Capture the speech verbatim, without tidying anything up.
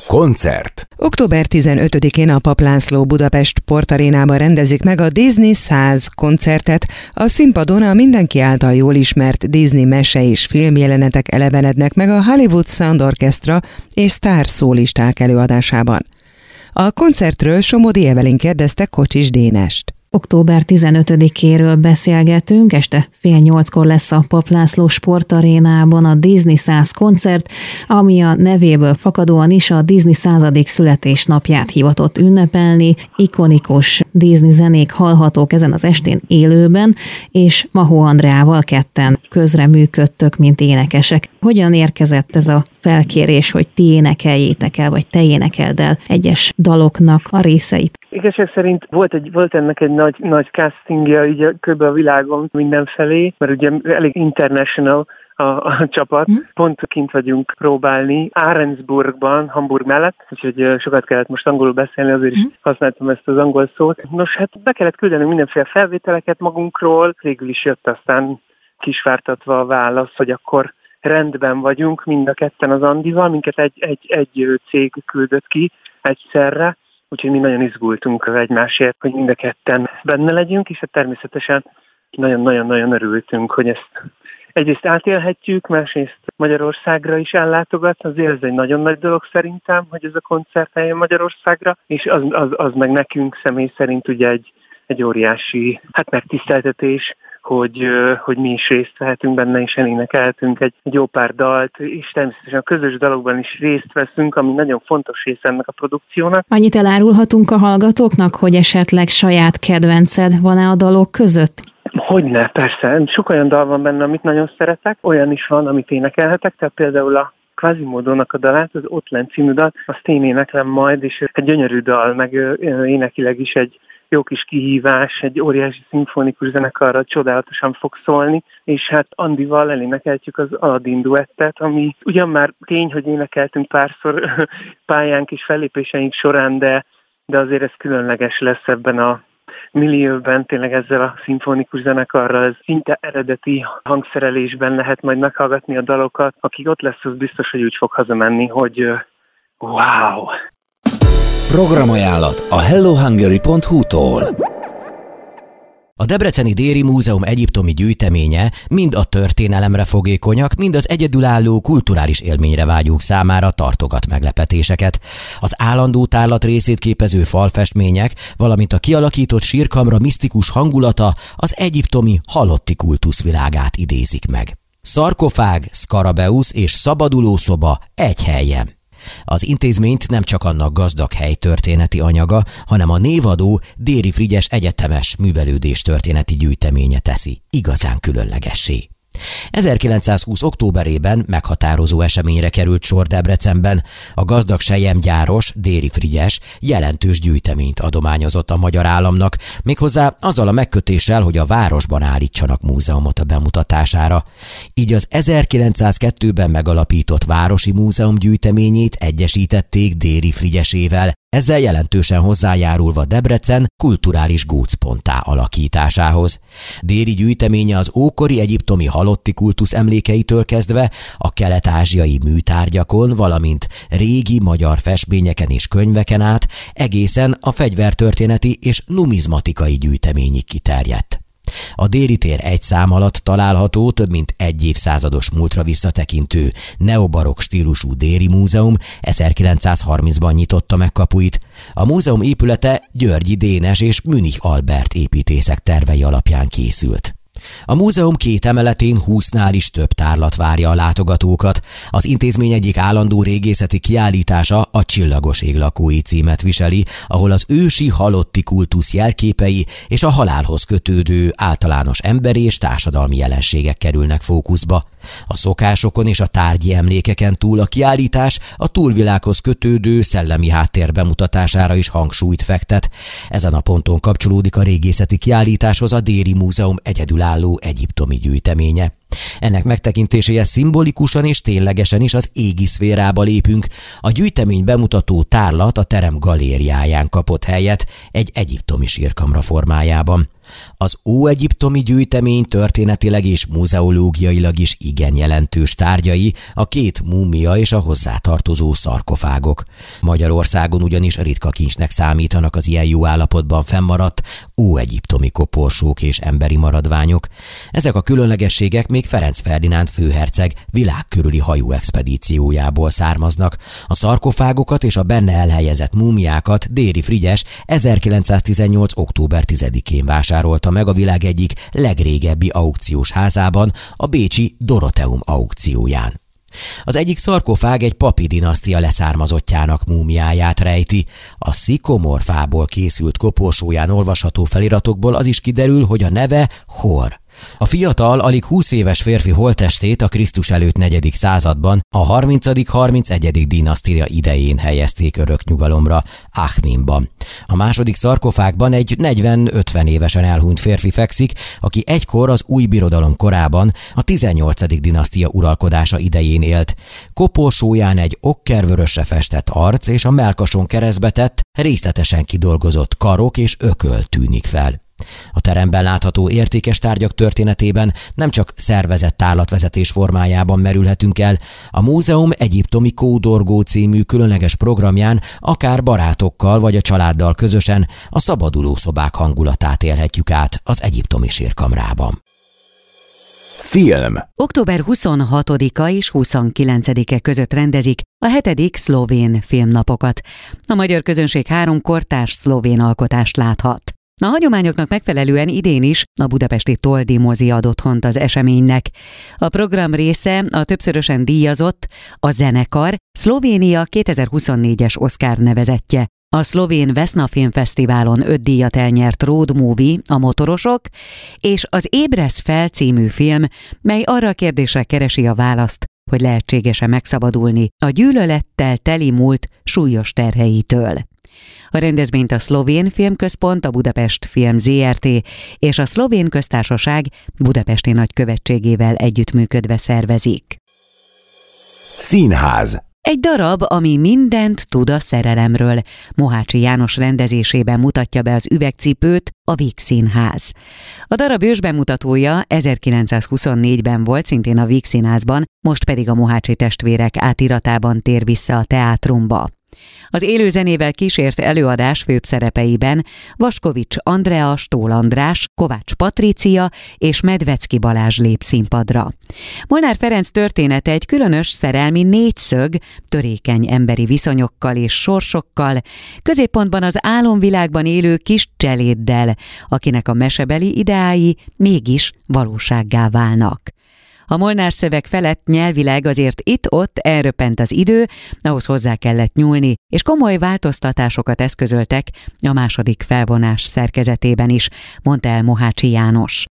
Koncert. október tizenötödikén a Papp László Budapest Sportarénában rendezik meg a Disney száz koncertet. A színpadon a mindenki által jól ismert Disney mese és filmjelenetek elevenednek meg a Hollywood Sound Orchestra és sztár szólisták előadásában. A koncertről Somodi Evelyn kérdezte Kocsis Dénest. október tizenötödikéről beszélgetünk, este fél nyolckor lesz a Papp László Sportarénában a Disney száz koncert, ami a nevéből fakadóan is a Disney századik születésnapját hivatott ünnepelni. Ikonikus Disney zenék hallhatók ezen az estén élőben, és Mahó Andreával ketten közreműködtök, mint énekesek. Hogyan érkezett ez a felkérés, hogy ti énekeljétek el, vagy te énekeld el egyes daloknak a részeit? Igazság szerint volt, egy, volt ennek egy nagy, nagy castingja így kb. A világon mindenfelé, mert ugye elég international a, a csapat. Mm. Pont kint vagyunk próbálni Ahrensburgban, Hamburg mellett, úgyhogy sokat kellett most angolul beszélni, azért is használtam ezt az angol szót. Nos, hát be kellett küldenünk mindenféle felvételeket magunkról, végül is jött aztán kisvártatva a válasz, hogy akkor rendben vagyunk mind a ketten az Andival, minket egy, egy, egy cég küldött ki egyszerre, úgyhogy mi nagyon izgultunk egymásért, hogy mind a ketten benne legyünk, és hát természetesen nagyon-nagyon-nagyon örültünk, hogy ezt egyrészt átélhetjük, másrészt Magyarországra is ellátogat. Azért ez egy nagyon nagy dolog szerintem, hogy ez a koncert eljön Magyarországra, és az, az, az meg nekünk személy szerint ugye egy, egy óriási hát megtiszteltetés, hogy, hogy mi is részt vehetünk benne, és elénekelhetünk egy, egy jó pár dalt, és természetesen a közös dalokban is részt veszünk, ami nagyon fontos része ennek a produkciónak. Annyit elárulhatunk a hallgatóknak, hogy esetleg saját kedvenced van-e a dalok között? Hogyne, persze. Sok olyan dal van benne, amit nagyon szeretek, olyan is van, amit énekelhetek, tehát például a Quasimodo-nak a dalát, az Ott lent című dal, azt én éneklem majd, és egy gyönyörű dal, meg énekileg is egy jó kis kihívás, egy óriási szimfonikus zenekarra csodálatosan fog szólni, és hát Andival elénekeltjük az Aladdin duettet, ami ugyan már tény, hogy énekeltünk párszor pályánk és fellépéseink során, de, de azért ez különleges lesz ebben a millióben, tényleg ezzel a szimfonikus zenekarral, ez szinte eredeti hangszerelésben lehet majd meghallgatni a dalokat. Aki ott lesz, az biztos, hogy úgy fog hazamenni, hogy wow! Programajánlat a hello hungary pont hu-tól. A Debreceni Déri Múzeum egyiptomi gyűjteménye mind a történelemre fogékonyak, mind az egyedülálló kulturális élményre vágyók számára tartogat meglepetéseket. Az állandó tárlat részét képező falfestmények, valamint a kialakított sírkamra misztikus hangulata az egyiptomi halotti kultuszvilágát idézik meg. Szarkofág, szkarabeusz és szabadulószoba egy helyen. Az intézményt nem csak annak gazdag helytörténeti anyaga, hanem a névadó Déri Frigyes Egyetemes Művelődés történeti gyűjteménye teszi igazán különlegessé. ezerkilencszázhúsz októberében meghatározó eseményre került sor Debrecenben. A gazdag selyemgyáros Déri Frigyes jelentős gyűjteményt adományozott a magyar államnak, méghozzá azzal a megkötéssel, hogy a városban állítsanak múzeumot a bemutatására. Így az ezerkilencszázkettőben megalapított Városi Múzeum gyűjteményét egyesítették Déri Frigyesével, ezzel jelentősen hozzájárulva Debrecen kulturális gócponttá alakításához. Déri gyűjteménye az ókori egyiptomi halotti kultusz emlékeitől kezdve a kelet-ázsiai műtárgyakon, valamint régi magyar festményeken és könyveken át egészen a fegyvertörténeti és numizmatikai gyűjteményig kiterjedt. A Déri tér egy szám alatt található több mint egy évszázados múltra visszatekintő neobarokk stílusú Déri Múzeum ezerkilencszázharmincban nyitotta meg kapuit. A múzeum épülete Györgyi Dénes és Münich Albert építészek tervei alapján készült. A múzeum két emeletén húsznál is több tárlat várja a látogatókat. Az intézmény egyik állandó régészeti kiállítása a Csillagos ég lakói címet viseli, ahol az ősi halotti kultusz jelképei és a halálhoz kötődő általános emberi és társadalmi jelenségek kerülnek fókuszba. A szokásokon és a tárgyi emlékeken túl a kiállítás a túlvilághoz kötődő szellemi háttér bemutatására is hangsúlyt fektet. Ezen a ponton kapcsolódik a régészeti kiállításhoz a Déri Múzeum egyedülálló egyiptomi gyűjteménye. Ennek megtekintéséhez szimbolikusan és ténylegesen is az égi szférába lépünk. A gyűjtemény bemutató tárlat a terem galériáján kapott helyet egy egyiptomi sírkamra formájában. Az óegyiptomi gyűjtemény történetileg és muzeológiailag is igen jelentős tárgyai a két múmia és a hozzátartozó szarkofágok. Magyarországon ugyanis ritka kincsnek számítanak az ilyen jó állapotban fennmaradt óegyiptomi koporsók és emberi maradványok. Ezek a különlegességek még Ferenc Ferdinánd főherceg világkörüli hajóexpedíciójából származnak. A szarkofágokat és a benne elhelyezett múmiákat Déri Frigyes ezerkilencszáztizennyolc. október tizedikén vásárolta meg a világ egyik legrégebbi aukciós házában, a bécsi Dorotheum aukcióján. Az egyik szarkofág egy papi dinasztia leszármazottjának múmiáját rejti. A szikomorfából készült koporsóján olvasható feliratokból az is kiderül, hogy a neve Hor. A fiatal, alig húsz éves férfi holttestét a Krisztus előtt negyedik században, a harmincadik-harmincegyedik dinasztia idején helyezték öröknyugalomra, Achminban. A második szarkofágban egy negyven-ötven évesen elhunyt férfi fekszik, aki egykor az új birodalom korában, a tizennyolcadik dinasztia uralkodása idején élt. Koporsóján egy okkervörösre festett arc és a mellkason keresztbe tett, részletesen kidolgozott karok és ököl tűnik fel. A teremben látható értékes tárgyak történetében nem csak szervezett tárlatvezetés formájában merülhetünk el, a múzeum egyiptomi Kódorgó című különleges programján akár barátokkal vagy a családdal közösen a szabaduló szobák hangulatát élhetjük át az egyiptomi sírkamrában. Film. október huszonhatodika és huszonkilencedike között rendezik a hetedik szlovén filmnapokat. A magyar közönség három kortárs szlovén alkotást láthat. A hagyományoknak megfelelően idén is a budapesti Toldi mozi ad otthont az eseménynek. A program része a többszörösen díjazott A zenekar, Szlovénia kétezer-huszonnégyes Oscar nevezettje. A szlovén Vesna Filmfesztiválon öt díjat elnyert road movie, A motorosok, és az Ébresz fel című film, mely arra a kérdésre keresi a választ, hogy lehetséges-e megszabadulni a gyűlölettel teli múlt súlyos terheitől. A rendezvényt a Szlovén Filmközpont, a Budapest Film zé er té és a Szlovén Köztársaság budapesti nagykövetségével együttműködve szervezik. Színház. Egy darab, ami mindent tud a szerelemről. Mohácsi János rendezésében mutatja be az Üvegcipőt a Vígszínház. A darab ősbemutatója ezerkilencszázhuszonnégyben volt, szintén a Vígszínházban, most pedig a Mohácsi testvérek átiratában tér vissza a teátrumba. Az élőzenével kísért előadás főbb szerepeiben Vaskovics Andrea, Stól András, Kovács Patrícia és Medvecki Balázs lép színpadra. Molnár Ferenc története egy különös szerelmi négyszög, törékeny emberi viszonyokkal és sorsokkal, középpontban az álomvilágban élő kis cseléddel, akinek a mesebeli ideái mégis valósággá válnak. A Molnár szöveg felett nyelvileg azért itt-ott elröppent az idő, ahhoz hozzá kellett nyúlni, és komoly változtatásokat eszközöltek a második felvonás szerkezetében is, mondta el Mohácsi János.